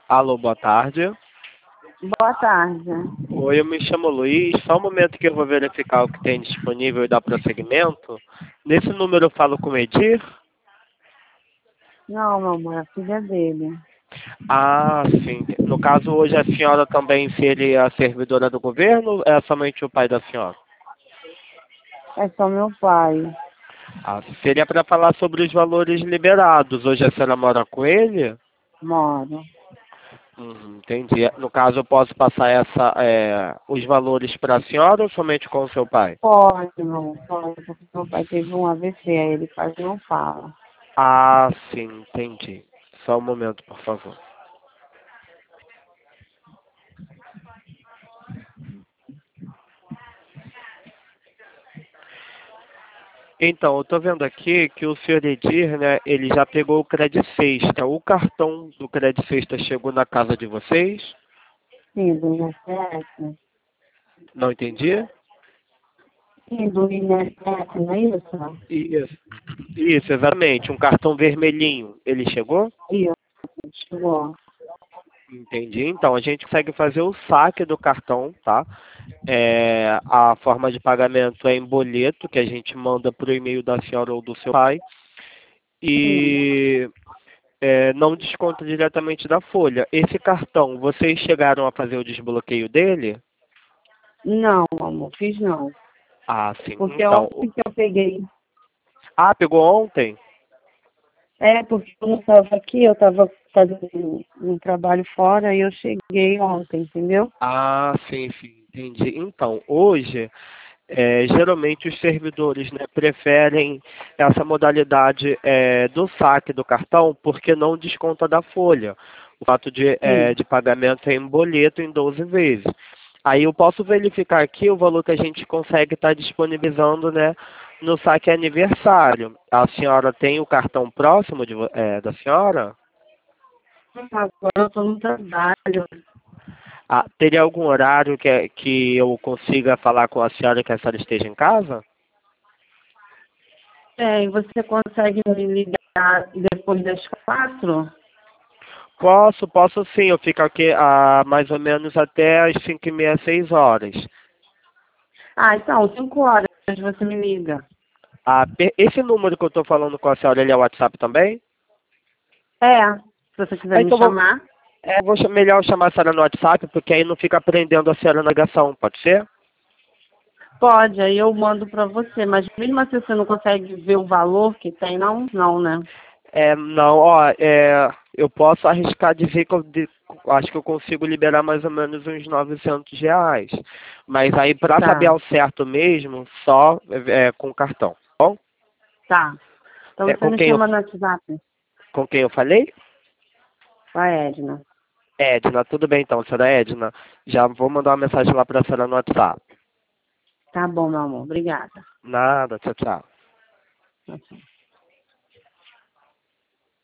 Alô, boa tarde. Boa tarde. Oi, eu me chamo Luiz. Só um momento que eu vou verificar o que tem disponível e dar prosseguimento. Nesse número eu falo com o Edir? Não, meu amor, é a filha dele. Ah, sim. No caso, hoje a senhora também seria servidora do governo ou é somente o pai da senhora? É só meu pai. Ah, seria para falar sobre os valores liberados. Hoje a senhora mora com ele? Moro. Entendi. No caso, eu posso passar os valores para a senhora ou somente com o seu pai? Pode, não, pode, porque meu pai teve um AVC, aí ele quase não fala. Ah, sim, entendi. Só um momento, por favor. Então, eu estou vendo aqui que o senhor Edir, né, ele já pegou o Credit Sexta. O cartão do Credit Sexta chegou na casa de vocês? Sim, do INSS. Não entendi? Sim, do INSS, não é isso? Isso. Isso, exatamente. Um cartão vermelhinho. Ele chegou? Isso, chegou. Entendi. Então, a gente consegue fazer o saque do cartão, tá? A forma de pagamento é em boleto, que a gente manda para o e-mail da senhora ou do seu pai. Sim. E não desconta diretamente da folha. Esse cartão, vocês chegaram a fazer o desbloqueio dele? Não, amor, fiz não. Ah, sim. Porque Então. ontem que eu peguei. Ah, pegou ontem? É, porque eu não estava aqui, eu estava fazendo um trabalho fora e eu cheguei ontem, entendeu? Ah, sim, sim, entendi. Então, hoje, geralmente os servidores, né, preferem essa modalidade do saque do cartão porque não desconta da folha. O fato Sim. de pagamento é em boleto em 12 vezes. Aí eu posso verificar aqui o valor que a gente consegue estar disponibilizando, né, no saque aniversário. A senhora tem o cartão próximo da senhora? Agora eu estou no trabalho. Ah, teria algum horário que eu consiga falar com a senhora que a senhora esteja em casa? É, e você consegue me ligar depois das 4? Posso sim. Eu fico aqui mais ou menos até as 5h30, 6 horas. Ah, então, 5 horas você me liga. Esse número que eu estou falando com a senhora, ele é WhatsApp também? É, se você quiser me Então, chamar. melhor eu chamar a senhora no WhatsApp, porque aí não fica prendendo a senhora na ligação, pode ser? Pode, aí eu mando pra você, mas mesmo assim você não consegue ver o valor que tem, não? Não, né? Não, ó, eu posso arriscar dizer que acho que eu consigo liberar mais ou menos uns R$ 900. Mas aí, para saber Tá, ao certo mesmo, só com cartão, tá bom? tá. Então É, você com me quem eu, chama no WhatsApp, com quem eu falei? com a Edna. Edna, tudo bem então, senhora Edna. Já vou mandar uma mensagem lá para a senhora no WhatsApp. Tá bom, meu amor. Obrigada. Nada, tchau, tchau. Tchau, tchau.